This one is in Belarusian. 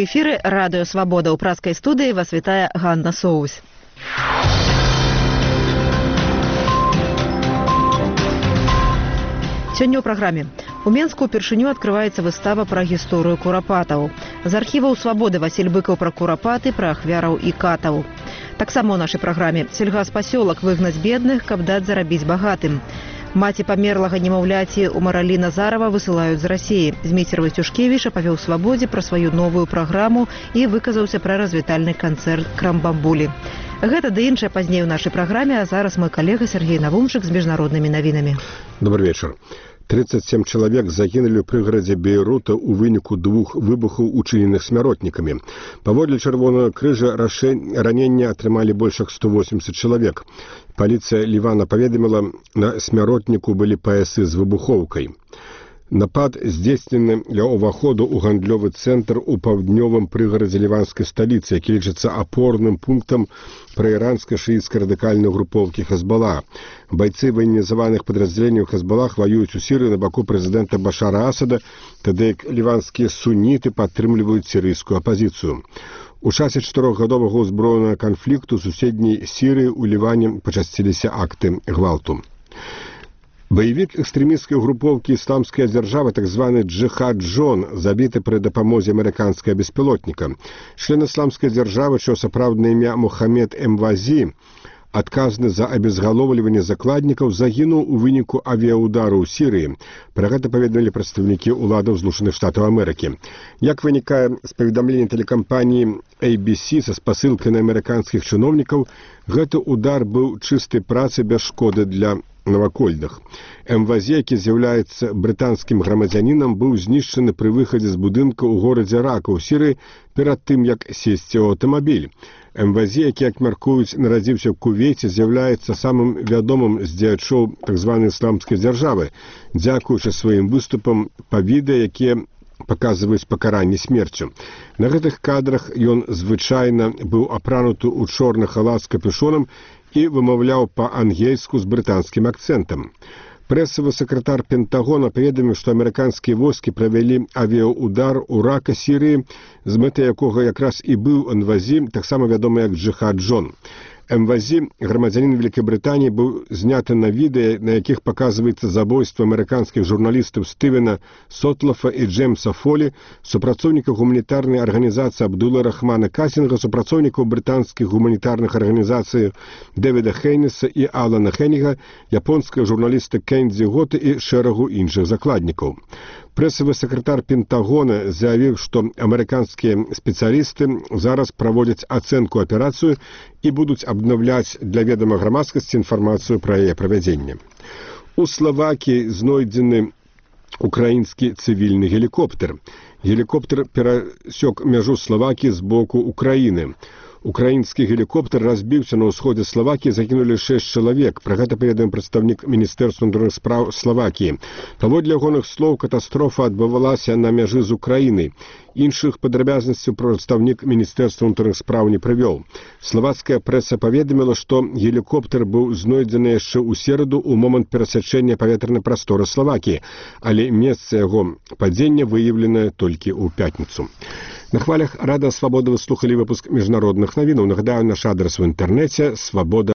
эфіры радыё Свабода. У праскай студыі вас вітае Ганна Соусь. Сёння ў праграме. У Менску ўпершыню адкрываецца выстава пра гісторыю курапатаў. З архіваў Свабоды Васіль Быкаў пра курапаты, пра ахвяраў і катаў. Таксама ў нашай праграме сельгаспасёлак выгнаць бедных, каб даць зарабіць багатым. Маці памерлага немаўляці ў Маралі Назарова высылаюць з Расіі. Зміцер Васцюшкевіч апавёў Свабодзе пра сваю новую праграму і выказаўся пра развітальны канцэрт «Крамбамбулі». Гэта ды іншае пазней у нашай праграме, а зараз мой калега Сергей Навумчык з міжнароднымі навінамі. Добрый вечер. 37 чалавек загінулі ў прыгарадзе Бейрута ў выніку 2 выбухаў, учыненых смяротнікамі. Паводле Чырвонага крыжа ранення атрымалі больш як 180 чалавек. Паліцыя Лівана паведаміла, на смяротніку былі паясы з выбухоўкай. Напад здзейснены ля ўваходу ў гандлёвы цэнтр у паўднёвым прыгарадзе ліванскай сталіцы, які лічыцца апорным пунктам праіранскай шыіцкай радыкальнай групоўкі Хезбалла. Байцы ваенізаваных падраздзяленняў Хезбаллах ваююць у Сірыі на баку прэзідэнта Башара Асада, тады як ліванскія суніты падтрымліваюць сірыйскую апазіцыю. У часе 4-гадовага ўзброенага канфлікту суседняй Сірыі ў Ліване пачасціліся акты гвалту. Баевік экстрэмісцкай групоўкі ісламская дзяржава, так званы Джихад Джон, забіты пры дапамозе амерыканскага беспілотніка. Член ісламскай дзяржавы, чыё сапраўднае імя Мухаммед Эмвазі, адказны за абезгалоўліванне закладнікаў, загінуў у выніку авіяудару ў Сірыі. Пра гэта паведамілі прадстаўнікі ўладаў Злучаных Штатаў Амерыкі. Як вынікае з паведамлення тэлекампаніі ABC са спасылкай на амерыканскіх чыноўнікаў, гэты удар быў чыстай працы без шкоды для навакольных. Эмвазі, які з'яўляецца брытанскім грамадзянінам, быў знішчаны пры выхадзе з будынка ў горадзе Рака ў Сірыі перад тым, як сесці ў аўтамабіль. Эмвазі, які, як мяркуюць, нарадзіўся ў Кувейце, з'яўляецца самым вядомым з дзеячоў так званай ісламскай дзяржавы, дзякуючы сваім выступам па відэа, якія паказваюць пакаранне смерцю. На гэтых кадрах ён звычайна быў апрануты ў чорны халат з капюшонам і вымаўляў па-ангельску з брытанскім акцэнтам. Прэсавы сакратар Пентагона паведаміў, што амерыканскія войскі правялі авіяудар у Рака, Сірыі, з мэтай якога якраз і быў Эмвазі, таксама вядомы як Джихад Джон. Эмвазі, грамадзянін Вялікай Брытаніі, быў зняты на відэа, на якіх паказваецца забойства амерыканскіх журналістаў Стывена Сотлафа і Джеймса Фолі, супрацоўнікаў гуманітарнай арганізацыі Абдула Рахмана Касінга, супрацоўнікаў брытанскіх гуманітарных арганізацый Дэвіда Хейнеса і Алана Хеніга, японскага журналіста Кэндзі Готы і шэрагу іншых закладнікаў. Прэсавы сакратар Пентагона заявіў, што амерыканскія спецыялісты зараз праводзяць ацэнку аперацыю і будуць абнаўляць для ведама грамадскасці інфармацыю пра яе правядзенне. У Славакіі знойдзены украінскі цывільны гелікоптер. Гелікоптер перасёк мяжу Славакіі з боку Украіны. Украінскі гелікоптер разбіўся на ўсходзе Славакіі, загінулі 6 чалавек. Пра гэта паведаміў прадстаўнік Міністэрства ўнутраных спраў Славакіі. Паводле ягоных слоў, катастрофа адбывалася на мяжы з Украінай. Іншых падрабязнасцяў прадстаўнік Міністэрства ўнутраных спраў не прывёў. Славацкая прэса паведаміла, што гелікоптер быў знойдзены яшчэ ў сераду ў момант перасячэння паветранай прасторы Славакіі, але месца яго падзення выяўленае толькі ў пятніцу. На хвалях Радыё Свабода вы слухалі выпуск міжнародных навінаў. Нагадаю, наш адрес в інтэрнэце свабода.